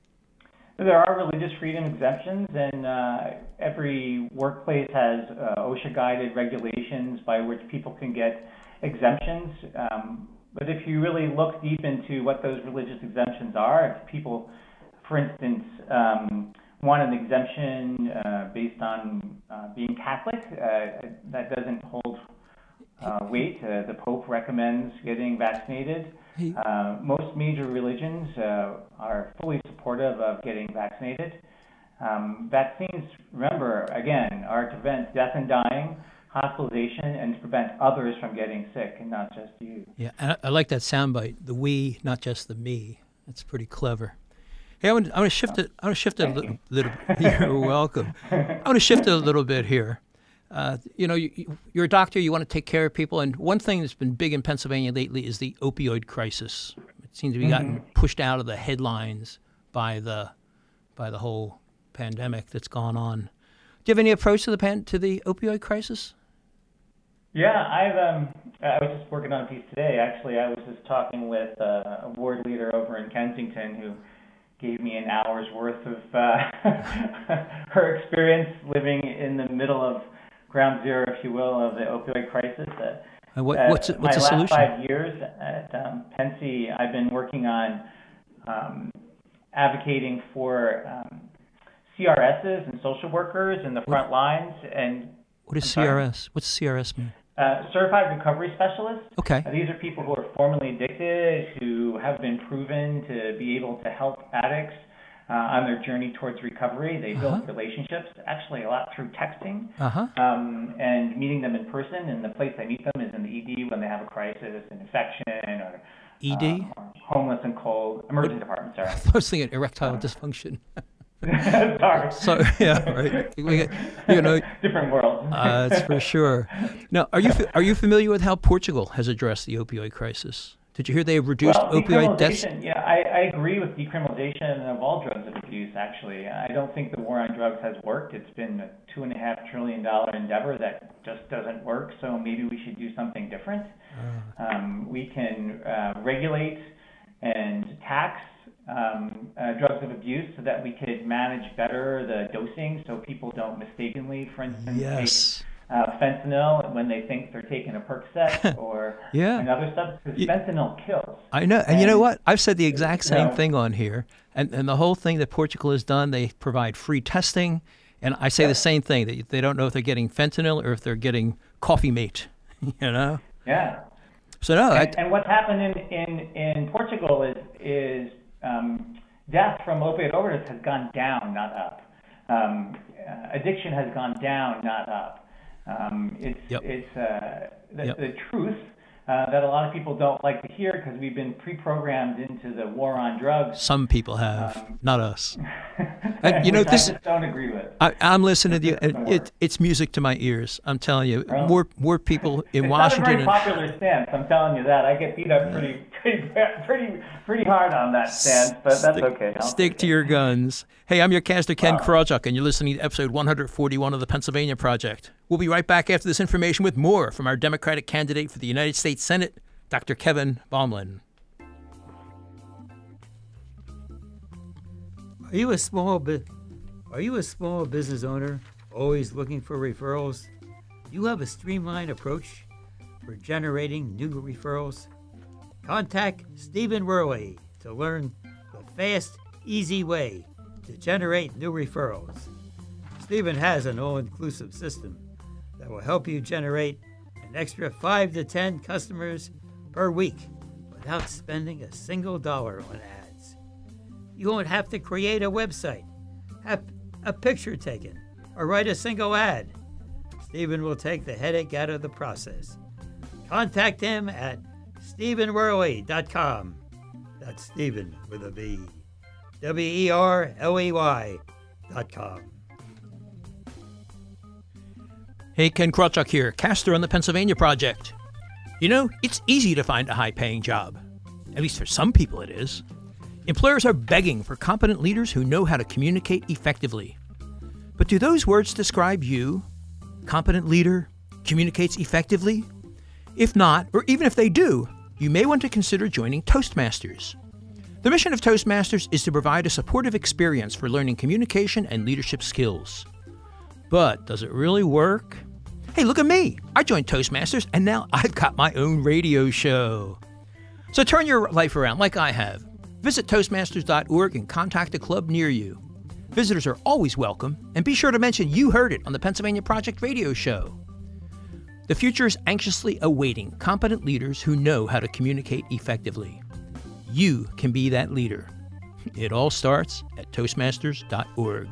There are religious freedom exemptions, and uh, every workplace has uh, OSHA-guided regulations by which people can get exemptions. Um, but if you really look deep into what those religious exemptions are, if people, for instance, um, want an exemption uh, based on uh, being Catholic, uh, that doesn't hold uh, weight. Uh, the Pope recommends getting vaccinated. Uh, most major religions uh, are fully supportive of getting vaccinated. Um, vaccines, remember, again, are to prevent death and dying, hospitalization, and to prevent others from getting sick, and not just you. Yeah, I, I like that soundbite. The we, not just the me. That's pretty clever. Hey, I'm going to shift it. I'm going to shift it a little. little You're welcome. I'm going to shift it a little bit here. Uh, you know, you, you're a doctor. You want to take care of people, and one thing that's been big in Pennsylvania lately is the opioid crisis. It seems to be gotten mm-hmm. pushed out of the headlines by the by the whole pandemic that's gone on. Do you have any approach to the pan- to the opioid crisis? Yeah, I've um, I was just working on a piece today. Actually, I was just talking with uh, a ward leader over in Kensington who gave me an hour's worth of uh, her experience living in the middle of ground zero, if you will, of the opioid crisis. Uh, and what, uh, what's it, what's the solution? My last solution? five years at um, Pensy, I've been working on um, advocating for um, C R Ss and social workers in the front lines. And what is I'm C R sorry? S? What's C R S mean? Uh, certified recovery specialists. Okay. Uh, these are people who are formerly addicted, who have been proven to be able to help addicts uh, on their journey towards recovery. They Uh-huh. build relationships, actually a lot through texting, Uh-huh. um, and meeting them in person. And the place I meet them is in the E D when they have a crisis, an infection, or E D? uh, or homeless and cold, emergency department, sorry. I was thinking erectile dysfunction. Sorry. So yeah, right. We get, you know, Different world. uh, that's for sure. Now, are you fa- are you familiar with how Portugal has addressed the opioid crisis? Did you hear they have reduced well, opioid deaths? deaths? Yeah, I, I agree with decriminalization of all drugs of abuse, actually. I don't think the war on drugs has worked. It's been a two and a half trillion dollar endeavor that just doesn't work, so maybe we should do something different. Uh. Um, we can uh, regulate and tax um, uh, drugs of abuse so that we could manage better the dosing so people don't mistakenly, for instance, Yes. take uh, fentanyl when they think they're taking a Percocet or Yeah. another stuff, because Y- fentanyl kills. I know, and you know And- what? I've said the exact same No. thing on here, and and the whole thing that Portugal has done, they provide free testing, and I say the same thing that they don't know if they're getting fentanyl or if they're getting coffee mate, you know. Yeah. So no, I, And, and what's happened in, in, in Portugal is is um, death from opioid overdose has gone down, not up. Um, uh, addiction has gone down, not up. Um, it's Yep. it's uh, the, Yep. the truth uh, that a lot of people don't like to hear because we've been pre-programmed into the war on drugs. some people have, Um, not us. And, you know, which this- I just don't agree with. I, I'm listening to you. Doesn't and work. It, it's music to my ears. I'm telling you, Really? more more people in It's Washington. not a very popular stance. I'm telling you that. I get beat up pretty, pretty, pretty, pretty hard on that stance, but that's stick, okay. I'll Stick take to it. your guns. Hey, I'm your caster, Ken Wow. Krawchuk, and you're listening to episode one forty-one of the Pennsylvania Project. We'll be right back after this information with more from our Democratic candidate for the United States Senate, Doctor Kevin Baumlin. Are you a small bu- Are you a small business owner always looking for referrals? You have a streamlined approach for generating new referrals? Contact Stephen Worley to learn the fast, easy way to generate new referrals. Stephen has an all-inclusive system that will help you generate an extra five to ten customers per week without spending a single dollar on ads. You won't have to create a website, have a picture taken, or write a single ad. Stephen will take the headache out of the process. Contact him at stephen worley dot com. That's Stephen with a V. W E R L E Y dot com. Hey, Ken Krawchuk here, caster on the Pennsylvania Project. You know, it's easy to find a high-paying job. At least for some people it is. Employers are begging for competent leaders who know how to communicate effectively. But do those words describe you? Competent leader, communicates effectively? If not, or even if they do, you may want to consider joining Toastmasters. The mission of Toastmasters is to provide a supportive experience for learning communication and leadership skills. But does it really work? Hey, look at me! I joined Toastmasters, and now I've got my own radio show. So turn your life around like I have. Visit Toastmasters dot org and contact a club near you. Visitors are always welcome, and be sure to mention you heard it on the Pennsylvania Project radio show. The future is anxiously awaiting competent leaders who know how to communicate effectively. You can be that leader. It all starts at Toastmasters dot org.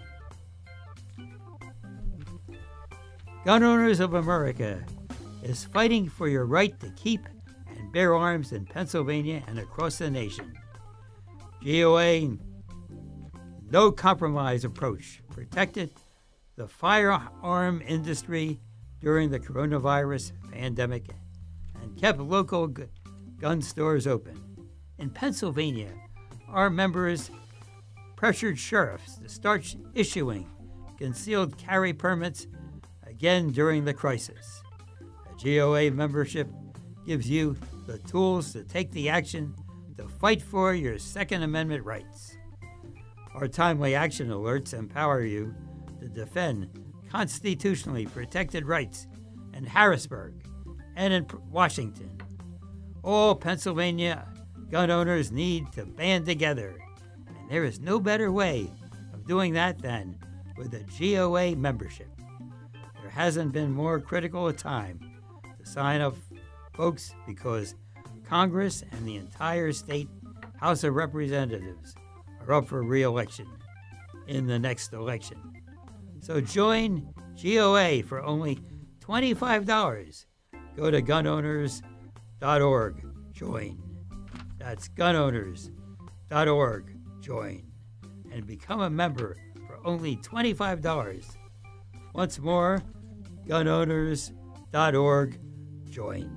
Gun Owners of America is fighting for your right to keep and bear arms in Pennsylvania and across the nation. G O A No Compromise approach protected the firearm industry during the coronavirus pandemic and kept local gu- gun stores open. In Pennsylvania, our members pressured sheriffs to start issuing concealed carry permits again during the crisis. A G O A membership gives you the tools to take the action to fight for your Second Amendment rights. Our timely action alerts empower you to defend constitutionally protected rights in Harrisburg and in Washington. All Pennsylvania gun owners need to band together, and there is no better way of doing that than with a G O A membership. There hasn't been more critical a time to sign up, folks, because Congress and the entire state House of Representatives are up for re-election in the next election. So join G O A for only twenty-five dollars. Go to gun owners dot org, join. That's gun owners dot org, join. And become a member for only twenty-five dollars. Once more, gun owners dot org, join.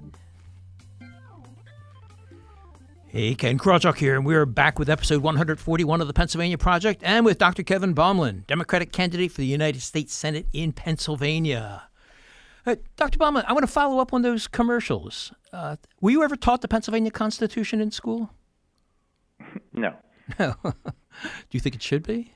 Hey, Ken Krawchuk here, and we're back with episode one hundred forty-one of the Pennsylvania Project, and with Doctor Kevin Baumlin, Democratic candidate for the United States Senate in Pennsylvania. Uh, Doctor Baumlin, I want to follow up on those commercials. Uh, were you ever taught the Pennsylvania Constitution in school? No. No. Do you think it should be?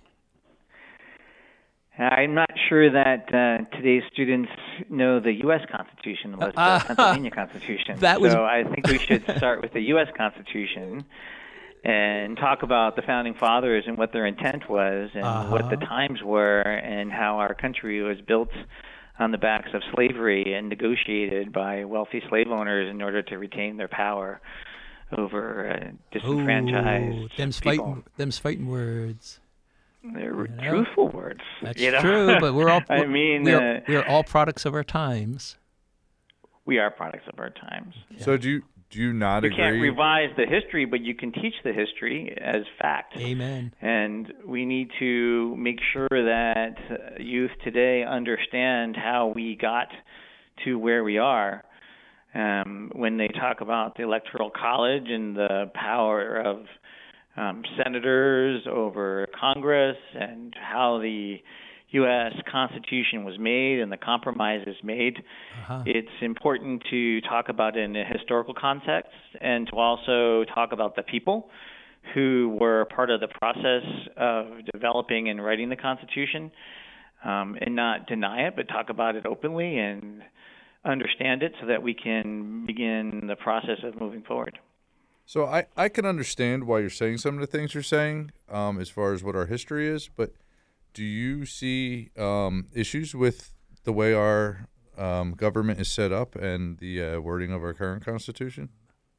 I'm not sure that uh, today's students know the U S Constitution, unless the Uh, Pennsylvania Constitution. that was- So I think we should start with the U S Constitution and talk about the Founding Fathers and what their intent was and Uh-huh. what the times were and how our country was built on the backs of slavery and negotiated by wealthy slave owners in order to retain their power over uh, disenfranchised Ooh, them's people. fighting, them's fighting words. They're You know? truthful words. That's you know? true, but we're all I mean, we uh, are, we are all products of our times. we are products of our times. So do you do you not You agree? can't revise the history, but you can teach the history as fact. Amen. And we need to make sure that uh, youth today understand how we got to where we are. Um, when they talk about the Electoral College and the power of um, senators over Congress and how the U S Constitution was made and the compromises made, Uh-huh. it's important to talk about it in a historical context and to also talk about the people who were part of the process of developing and writing the Constitution, um, and not deny it, but talk about it openly and understand it so that we can begin the process of moving forward. So I, I can understand why you're saying some of the things you're saying um, as far as what our history is, but do you see um, issues with the way our um, government is set up and the uh, wording of our current Constitution?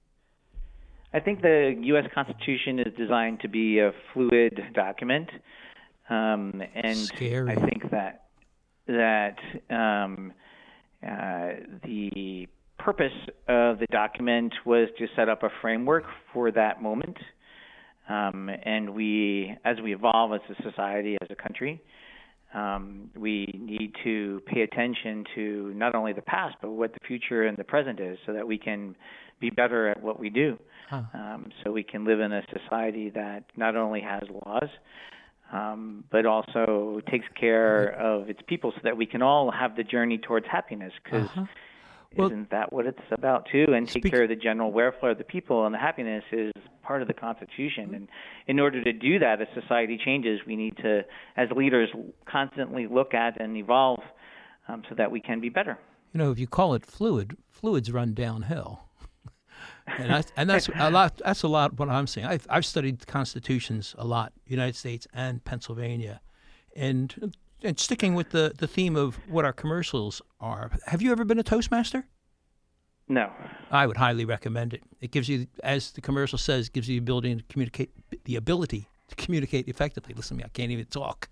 I think the U S Constitution is designed to be a fluid document, um, and Scary. I think that that um, uh, the purpose of the document was to set up a framework for that moment. Um, and we, as we evolve as a society, as a country, um, we need to pay attention to not only the past, but what the future and the present is, so that we can be better at what we do. Huh. Um, so we can live in a society that not only has laws, um, but also takes care of its people, so that we can all have the journey towards happiness. Because Uh-huh. Well, isn't that what it's about too? And take speak- care of the general welfare of the people, and the happiness is part of the Constitution. And in order to do that, as society changes, we need to, as leaders, constantly look at and evolve um, so that we can be better. You know, if you call it fluid, fluids run downhill. And that's, and that's a lot. That's a lot what I'm saying. I've I've studied constitutions a lot, United States and Pennsylvania, and and sticking with the, the theme of what our commercials are. Have you ever been a Toastmaster? No. I would highly recommend it. It gives you, as the commercial says, gives you the ability to communicate, the ability to communicate effectively. Listen to me, I can't even talk.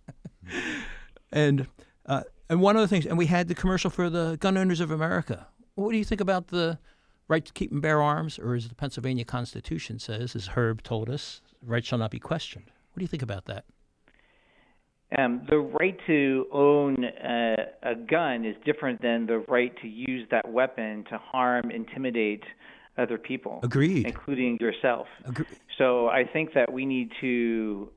and uh, and one of the things, and we had the commercial for the Gun Owners of America. What do you think about the right to keep and bear arms, or as the Pennsylvania Constitution says, as Herb told us, right shall not be questioned? What do you think about that? Um, the right to own a, a gun is different than the right to use that weapon to harm, intimidate other people, Agreed. including yourself. Agre- So I think that we need to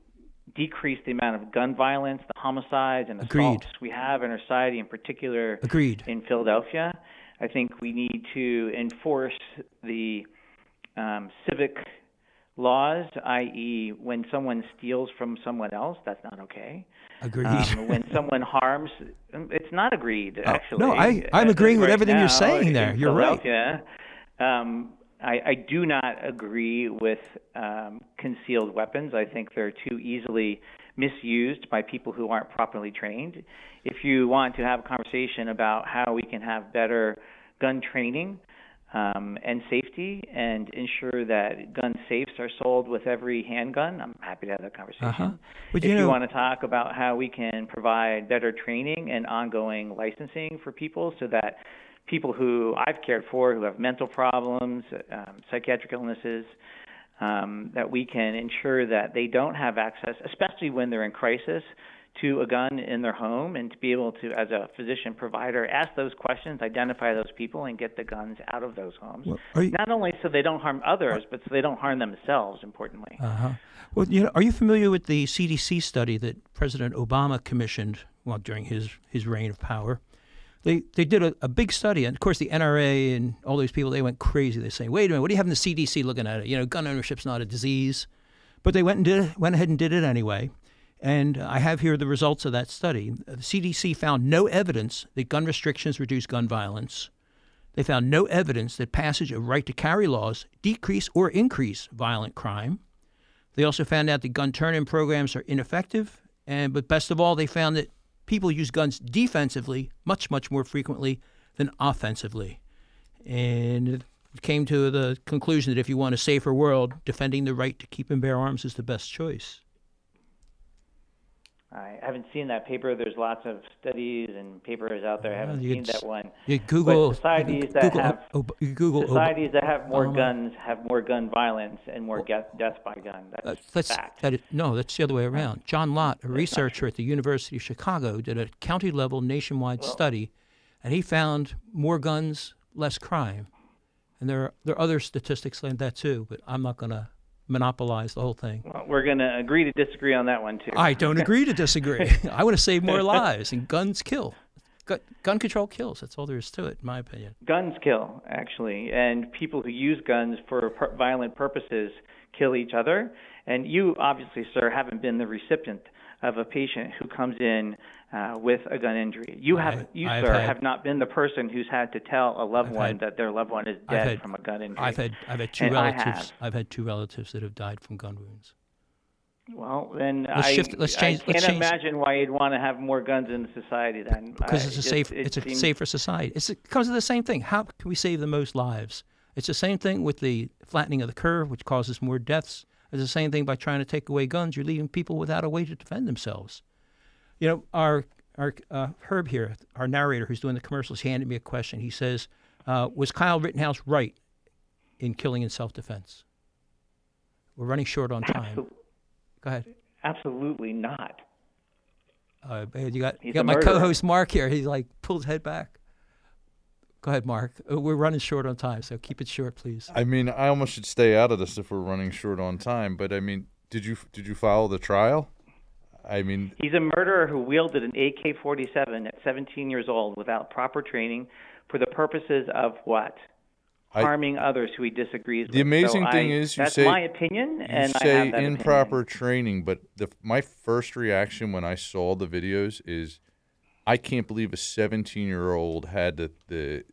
decrease the amount of gun violence, the homicides and Agreed. assaults we have in our society, in particular Agreed. in Philadelphia. I think we need to enforce the um, civic laws, that is when someone steals from someone else, that's not okay. Agreed. Um, when someone harms, it's not agreed, actually. Oh, no, I, I'm agreeing with right everything now, you're saying there. in You're right. Philadelphia, Um, I, I do not agree with um, concealed weapons. I think they're too easily misused by people who aren't properly trained. If you want to have a conversation about how we can have better gun training um, and safety and ensure that gun safes are sold with every handgun, I'm happy to have that conversation. Uh-huh. But if you you know, want to talk about how we can provide better training and ongoing licensing for people so that people who I've cared for who have mental problems, um, psychiatric illnesses, um, that we can ensure that they don't have access, especially when they're in crisis, to a gun in their home, and to be able to, as a physician provider, ask those questions, identify those people, and get the guns out of those homes. Well, are you, Not only so they don't harm others, but so they don't harm themselves, importantly. uh-huh. Well, you know, are you familiar with the C D C study that President Obama commissioned well, during his, his reign of power? They they did a, a big study, and of course the N R A and all those people, they went crazy. They're saying, wait a minute, what do you have in the C D C looking at it? You know, gun ownership's not a disease. But they went and did it, went ahead and did it anyway. And I have here the results of that study. The C D C found no evidence that gun restrictions reduce gun violence. They found no evidence that passage of right-to-carry laws decrease or increase violent crime. They also found out that gun turn-in programs are ineffective. And but best of all, they found that people use guns defensively much, much more frequently than offensively. And it came to the conclusion that if you want a safer world, defending the right to keep and bear arms is the best choice. I haven't seen that paper. There's lots of studies and papers out there. I haven't you seen could that one. You Google But societies that Google, have Ob- you Google societies that have more Obama. guns have more gun violence and more get, deaths by gun. That's Uh, that's, fact. that is, no, that's the other way around. John Lott, a researcher at the University of Chicago, did a county-level nationwide Well- study, and he found more guns, less crime. And there are, there are other statistics like that too, but I'm not going to monopolize the whole thing. Well, we're going to agree to disagree on that one too. I don't agree to disagree. I want to save more lives, and guns kill. Gun, gun control kills. That's all there is to it, in my opinion. Guns kill, actually, and people who use guns for per- violent purposes kill each other. And you, obviously, sir, haven't been the recipient of a patient who comes in uh, with a gun injury. You have, I- you, I've sir, had- have not been the person who's had to tell a loved I've one had- that their loved one is I've dead had- from a gun injury. I've had I've had two And I relatives. have. I've had two relatives that have died from gun wounds. Well, then Let's I, shift- let's change- I let's can't change- imagine why you'd want to have more guns in society then. Because I- it's a it safe, just- it it's a seems- safer society. It's, it comes to the same thing. How can we save the most lives? It's the same thing with the flattening of the curve, which causes more deaths. It's the same thing by trying to take away guns. You're leaving people without a way to defend themselves. You know, our our uh, Herb here, our narrator who's doing the commercials, he handed me a question. He says, uh, was Kyle Rittenhouse right in killing in self-defense? We're running short on time. Absol- Go ahead. Absolutely not. Uh, you got, you He's got a my murderer. co-host Mark here. He's like, pulled his head back. Go ahead, Mark. Uh, We're running short on time, so keep it short, please. I mean, I almost should stay out of this if we're running short on time. But I mean, did you did you follow the trial? I mean, He's a murderer who wielded an A K forty-seven at seventeen years old without proper training for the purposes of what? I- Harming others who he disagrees with. The amazing So thing I- is you that's say- my opinion, you and I say have that improper opinion. training, but the my first reaction when I saw the videos is, I can't believe a seventeen-year-old had the the,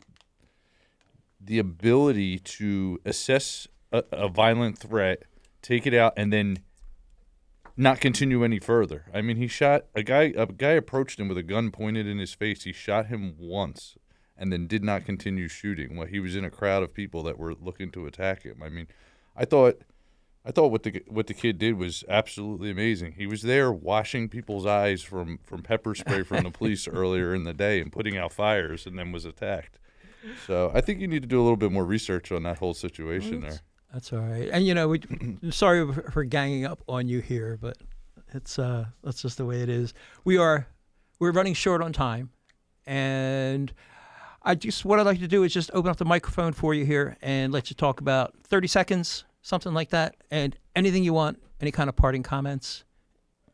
the ability to assess a, a violent threat, take it out, and then not continue any further. I mean, he shot a guy. A guy approached him with a gun pointed in his face. He shot him once, and then did not continue shooting. Well, he was in a crowd of people that were looking to attack him. I mean, I thought, I thought what the what the kid did was absolutely amazing. He was there washing people's eyes from from pepper spray from the police earlier in the day and putting out fires, and then was attacked. So I think you need to do a little bit more research on that whole situation there. That's all right. And, you know, we, sorry for for ganging up on you here, but it's uh, that's just the way it is. We are we're running short on time, and I just what I'd like to do is just open up the microphone for you here and let you talk about thirty seconds, something like that, and anything you want, any kind of parting comments.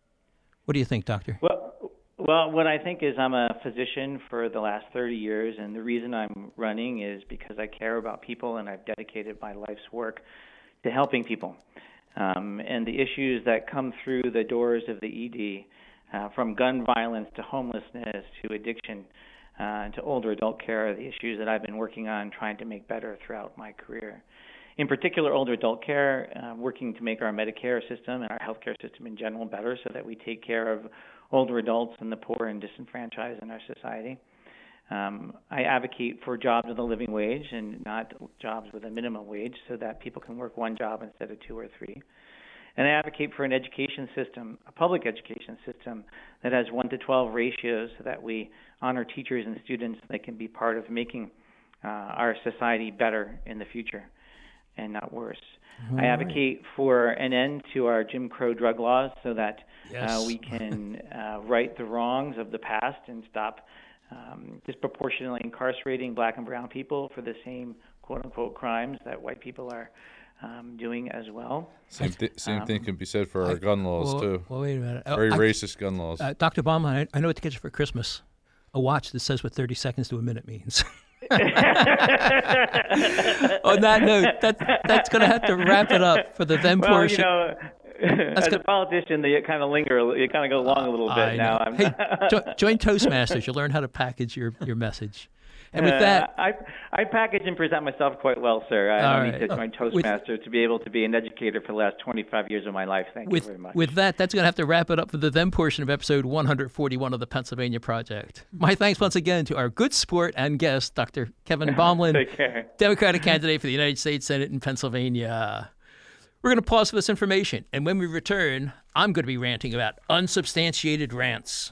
What do you think, Doctor? Well, well, what I think is I'm a physician for the last thirty years, and the reason I'm running is because I care about people, and I've dedicated my life's work to helping people. Um, and the issues that come through the doors of the E D, uh, from gun violence to homelessness to addiction uh, to older adult care, are the issues that I've been working on trying to make better throughout my career. In particular, older adult care, uh, working to make our Medicare system and our healthcare system in general better so that we take care of older adults and the poor and disenfranchised in our society. Um, I advocate for jobs with a living wage and not jobs with a minimum wage so that people can work one job instead of two or three. And I advocate for an education system, a public education system that has one to twelve ratios so that we honor teachers and students that can be part of making uh, our society better in the future and not worse. All I advocate right. for an end to our Jim Crow drug laws so that yes. uh, we can uh, right the wrongs of the past and stop um, disproportionately incarcerating black and brown people for the same quote-unquote crimes that white people are um, doing as well. Same, th- same um, thing can be said for our I, gun laws, well, too. Well, wait a minute. Very I, racist gun laws. Uh, Doctor Baumlein, I, I know what to get you for Christmas. A watch that says what thirty seconds to a minute means. On that note, that, that's going to have to wrap it up for the then well, portion. You know, as gonna, a politician, they kind of linger, you kind of go along a little bit I now. I'm hey, jo- join Toastmasters. You'll learn how to package your, your message. And with that, uh, I I package and present myself quite well, sir. I don't right. need to join Toastmasters with, to be able to be an educator for the last twenty-five years of my life. Thank with, you very much. With that, that's going to have to wrap it up for the then portion of episode one forty-one of the Pennsylvania Project. My thanks once again to our good sport and guest, Doctor Kevin Baumlein, Take care. Democratic candidate for the United States Senate in Pennsylvania. We're going to pause for this information, and when we return, I'm going to be ranting about unsubstantiated rants.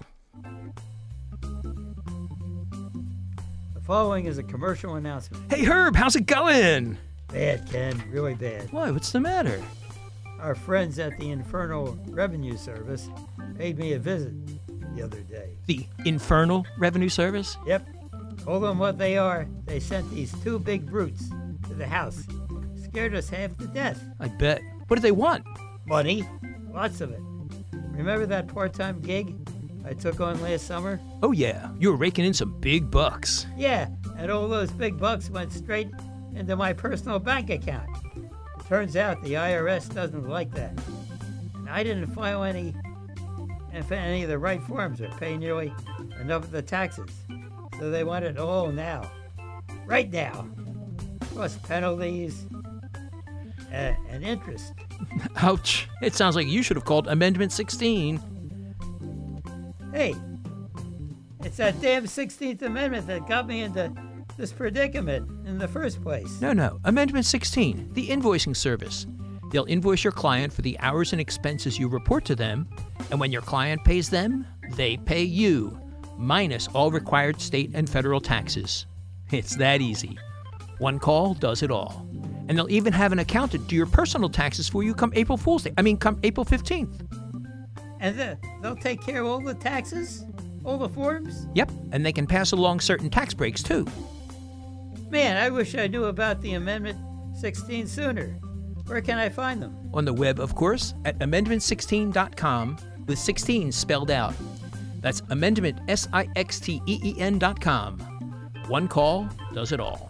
The following is a commercial announcement. Hey, Herb, how's it going? Bad, Ken. Really bad. Why? What's the matter? Our friends at the Infernal Revenue Service paid me a visit the other day. The Infernal Revenue Service? Yep. Told them what they are. They sent these two big brutes to the house. Scared us half to death. I bet. What do they want? Money. Lots of it. Remember that part-time gig I took on last summer? Oh, yeah. You were raking in some big bucks. Yeah, and all those big bucks went straight into my personal bank account. Turns out the I R S doesn't like that. And I didn't file any, any of the right forms or pay nearly enough of the taxes. So they want it all now. Right now. Plus penalties uh, and interest. Ouch. It sounds like you should have called Amendment sixteen. Hey, it's that damn sixteenth Amendment that got me into this predicament in the first place. No, no. Amendment sixteen, the invoicing service. They'll invoice your client for the hours and expenses you report to them, and when your client pays them, they pay you, minus all required state and federal taxes. It's that easy. One call does it all. And they'll even have an accountant do your personal taxes for you come April Fool's Day. I mean, come April fifteenth. And the, they'll take care of all the taxes? All the forms? Yep, and they can pass along certain tax breaks, too. Man, I wish I knew about the Amendment sixteen sooner. Where can I find them? On the web, of course, at amendment sixteen dot com, with sixteen spelled out. That's amendment, S I X T E E N dot com. One call does it all.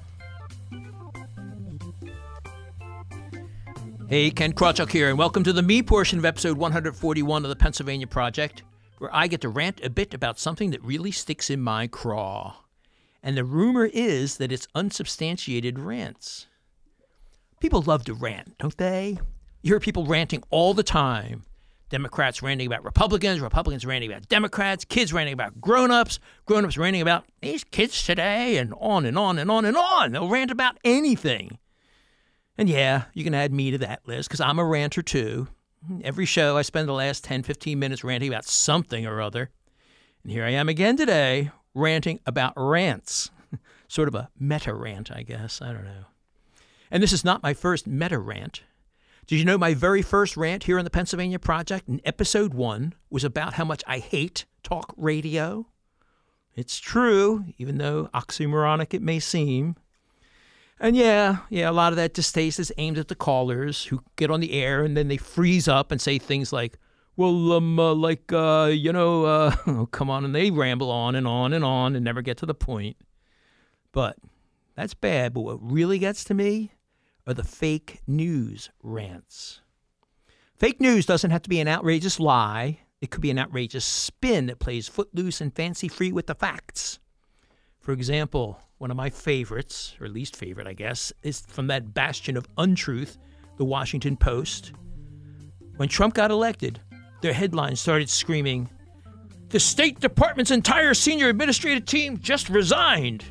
Hey, Ken Krawchuk here, and welcome to the me portion of episode one forty-one of the Pennsylvania Project, where I get to rant a bit about something that really sticks in my craw. And the rumor is that it's unsubstantiated rants. People love to rant, don't they? You hear people ranting all the time. Democrats ranting about Republicans, Republicans ranting about Democrats, kids ranting about grown-ups, grown-ups ranting about these kids today, and on and on and on and on. They'll rant about anything. And yeah, you can add me to that list, because I'm a ranter too. Every show I spend the last ten, fifteen minutes ranting about something or other. And here I am again today, ranting about rants. Sort of a meta rant, I guess. I don't know. And this is not my first meta rant. Did you know my very first rant here on the Pennsylvania Project in episode one was about how much I hate talk radio? It's true, even though oxymoronic it may seem. And yeah, yeah, a lot of that distaste is aimed at the callers who get on the air and then they freeze up and say things like, well, um, uh, like, uh, you know, uh, oh, come on, and they ramble on and on and on and never get to the point. But that's bad. But what really gets to me are the fake news rants. Fake news doesn't have to be an outrageous lie. It could be an outrageous spin that plays footloose and fancy-free with the facts. For example, one of my favorites, or least favorite, I guess, is from that bastion of untruth, the Washington Post. When Trump got elected, their headlines started screaming, "The State Department's entire senior administrative team just resigned."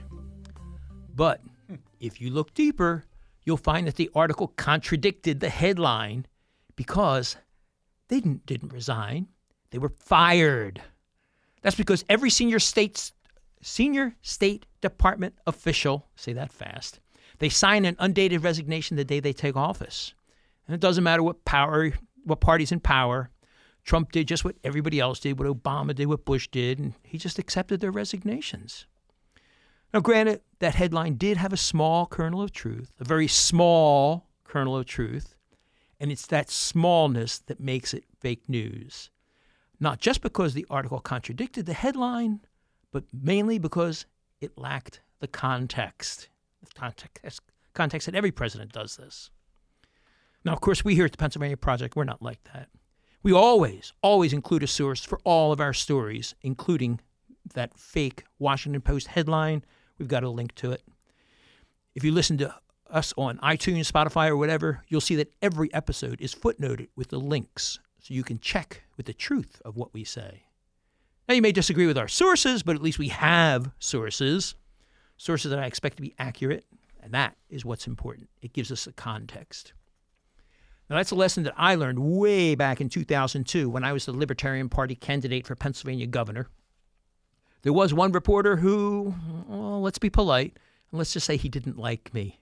But if you look deeper, you'll find that the article contradicted the headline because they didn't, didn't resign. They were fired. That's because every senior state's senior State Department official, say that fast, they sign an undated resignation the day they take office. And it doesn't matter what power, what party's in power. Trump did just what everybody else did, what Obama did, what Bush did, and he just accepted their resignations. Now, granted, that headline did have a small kernel of truth, a very small kernel of truth, and it's that smallness that makes it fake news. Not just because the article contradicted the headline, but mainly because it lacked the context. The context, context that every president does this. Now, of course, we here at the Pennsylvania Project, we're not like that. We always, always include a source for all of our stories, including that fake Washington Post headline. We've got a link to it. If you listen to us on iTunes, Spotify, or whatever, you'll see that every episode is footnoted with the links so you can check with the truth of what we say. Now, you may disagree with our sources, but at least we have sources, sources that I expect to be accurate, and that is what's important. It gives us a context. Now, that's a lesson that I learned way back in two thousand two when I was the Libertarian Party candidate for Pennsylvania governor. There was one reporter who, well, let's be polite, and let's just say he didn't like me.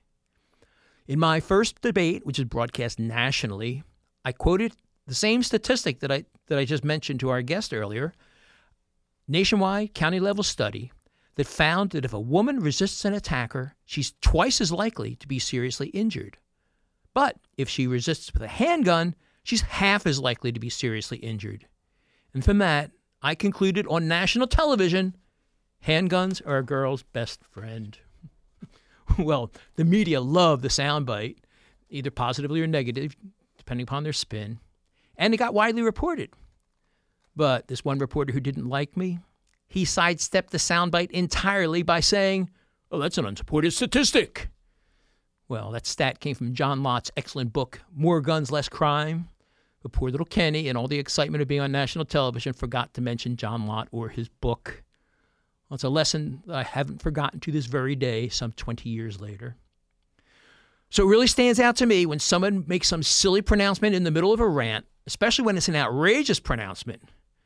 In my first debate, which is broadcast nationally, I quoted the same statistic that I that I just mentioned to our guest earlier, nationwide county-level study that found that if a woman resists an attacker, she's twice as likely to be seriously injured. But if she resists with a handgun, she's half as likely to be seriously injured. And from that, I concluded on national television, handguns are a girl's best friend. Well, the media loved the soundbite, either positively or negative, depending upon their spin, and it got widely reported. But this one reporter who didn't like me, he sidestepped the soundbite entirely by saying, "Oh, that's an unsupported statistic." Well, that stat came from John Lott's excellent book, More Guns, Less Crime. But poor little Kenny, in all the excitement of being on national television, forgot to mention John Lott or his book. Well, it's a lesson that I haven't forgotten to this very day, some twenty years later. So it really stands out to me when someone makes some silly pronouncement in the middle of a rant, especially when it's an outrageous pronouncement.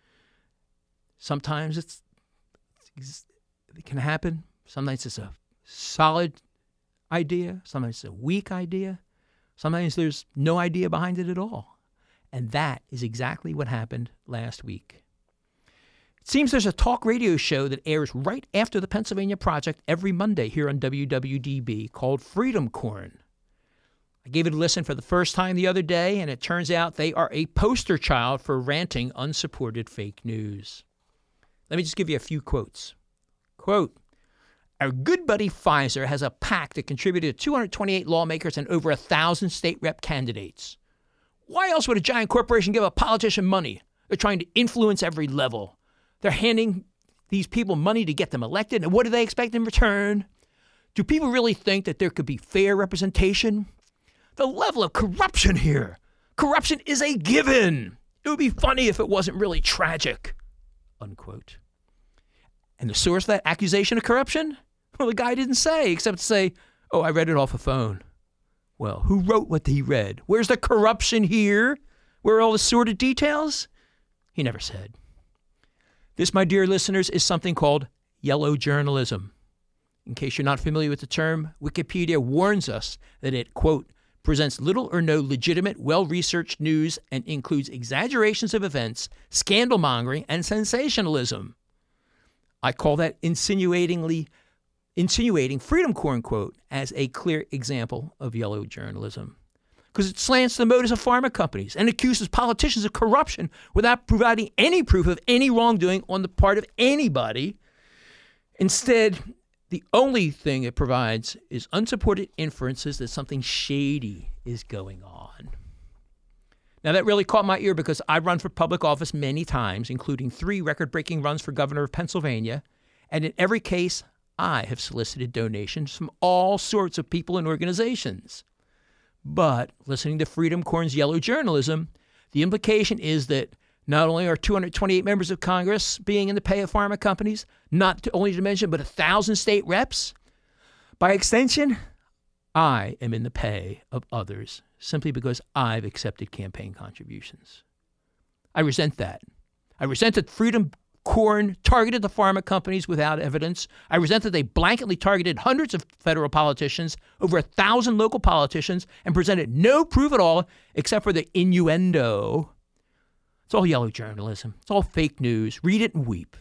Sometimes it's, it's it can happen. Sometimes it's a solid idea. Sometimes it's a weak idea. Sometimes there's no idea behind it at all. And that is exactly what happened last week. It seems there's a talk radio show that airs right after the Pennsylvania Project every Monday here on W W D B called Freedom Corn. I gave it a listen for the first time the other day, and it turns out they are a poster child for ranting unsupported fake news. Let me just give you a few quotes. Quote, "Our good buddy Pfizer has a PAC that contributed to two hundred twenty-eight lawmakers and over one thousand state rep candidates. Why else would a giant corporation give a politician money? They're trying to influence every level. They're handing these people money to get them elected, and what do they expect in return? Do people really think that there could be fair representation? The level of corruption here. Corruption is a given. It would be funny if it wasn't really tragic." Unquote. And the source of that accusation of corruption? Well, the guy didn't say, except to say, "Oh, I read it off a phone." Well, who wrote what he read? Where's the corruption here? Where are all the sordid details? He never said. This, my dear listeners, is something called yellow journalism. In case you're not familiar with the term, Wikipedia warns us that it, quote, presents little or no legitimate, well-researched news and includes exaggerations of events, scandal-mongering, and sensationalism. I call that insinuatingly, insinuating Freedom Corn quote as a clear example of yellow journalism. because it slants the motives of pharma companies and accuses politicians of corruption without providing any proof of any wrongdoing on the part of anybody. Instead, the only thing it provides is unsupported inferences that something shady is going on. Now, that really caught my ear because I've run for public office many times, including three record-breaking runs for governor of Pennsylvania, and in every case, I have solicited donations from all sorts of people and organizations. But listening to Freedom Corn's Yellow Journalism, the implication is that not only are two hundred twenty-eight members of Congress being in the pay of pharma companies, not to only to mention, but a thousand state reps. By extension, I am in the pay of others simply because I've accepted campaign contributions. I resent that. I resent that Freedom Corn targeted the pharma companies without evidence. I resent that they blanketly targeted hundreds of federal politicians, over a thousand local politicians, and presented no proof at all except for the innuendo. It's all yellow journalism. It's all fake news. Read it and weep.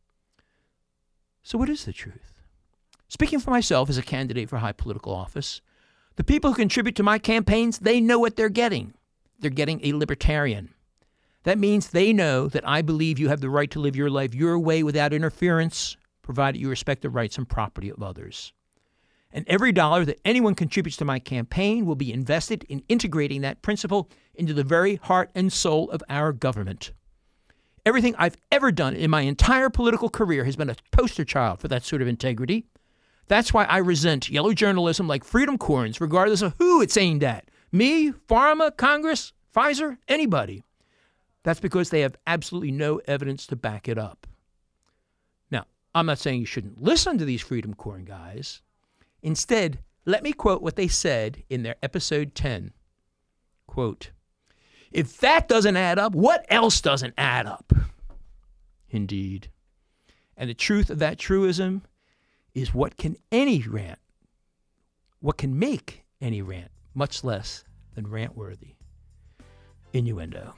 So what is the truth? Speaking for myself as a candidate for high political office, the people who contribute to my campaigns, they know what they're getting. They're getting a libertarian. That means they know that I believe you have the right to live your life your way without interference, provided you respect the rights and property of others. And every dollar that anyone contributes to my campaign will be invested in integrating that principle into the very heart and soul of our government. Everything I've ever done in my entire political career has been a poster child for that sort of integrity. That's why I resent yellow journalism like Freedom Corns, regardless of who it's aimed at. Me, pharma, Congress, Pfizer, anybody. That's because they have absolutely no evidence to back it up. Now, I'm not saying you shouldn't listen to these Freedom Corn guys. Instead, let me quote what they said in their episode ten. Quote, "If that doesn't add up, what else doesn't add up?" Indeed. And the truth of that truism is what can any rant, what can make any rant, much less than rant-worthy. Innuendo.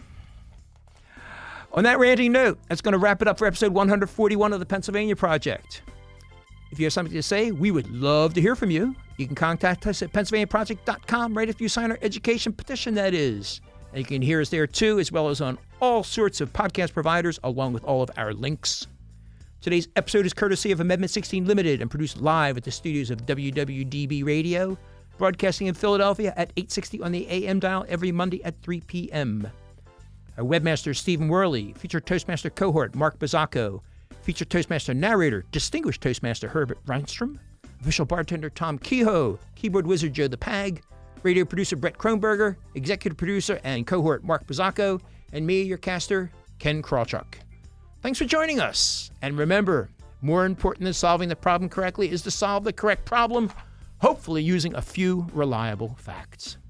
On that ranting note, that's going to wrap it up for episode one hundred forty-one of the Pennsylvania Project. If you have something to say, we would love to hear from you. You can contact us at pennsylvania project dot com right after you sign our education petition, that is. And you can hear us there too, as well as on all sorts of podcast providers, along with all of our links. Today's episode is courtesy of Amendment sixteen Limited and produced live at the studios of W W D B Radio, broadcasting in Philadelphia at eight sixty on the A M dial every Monday at three p.m. Our webmaster is Stephen Worley, featured Toastmaster cohort Mark Bazzacco, featured Toastmaster narrator, distinguished Toastmaster Herbert Reinstrom, official bartender Tom Kehoe, keyboard wizard Joe the Pag, radio producer Brett Kronberger, executive producer and cohort Mark Bazzacco, and me, your caster, Ken Krawchuk. Thanks for joining us. And remember, more important than solving the problem correctly is to solve the correct problem, hopefully using a few reliable facts.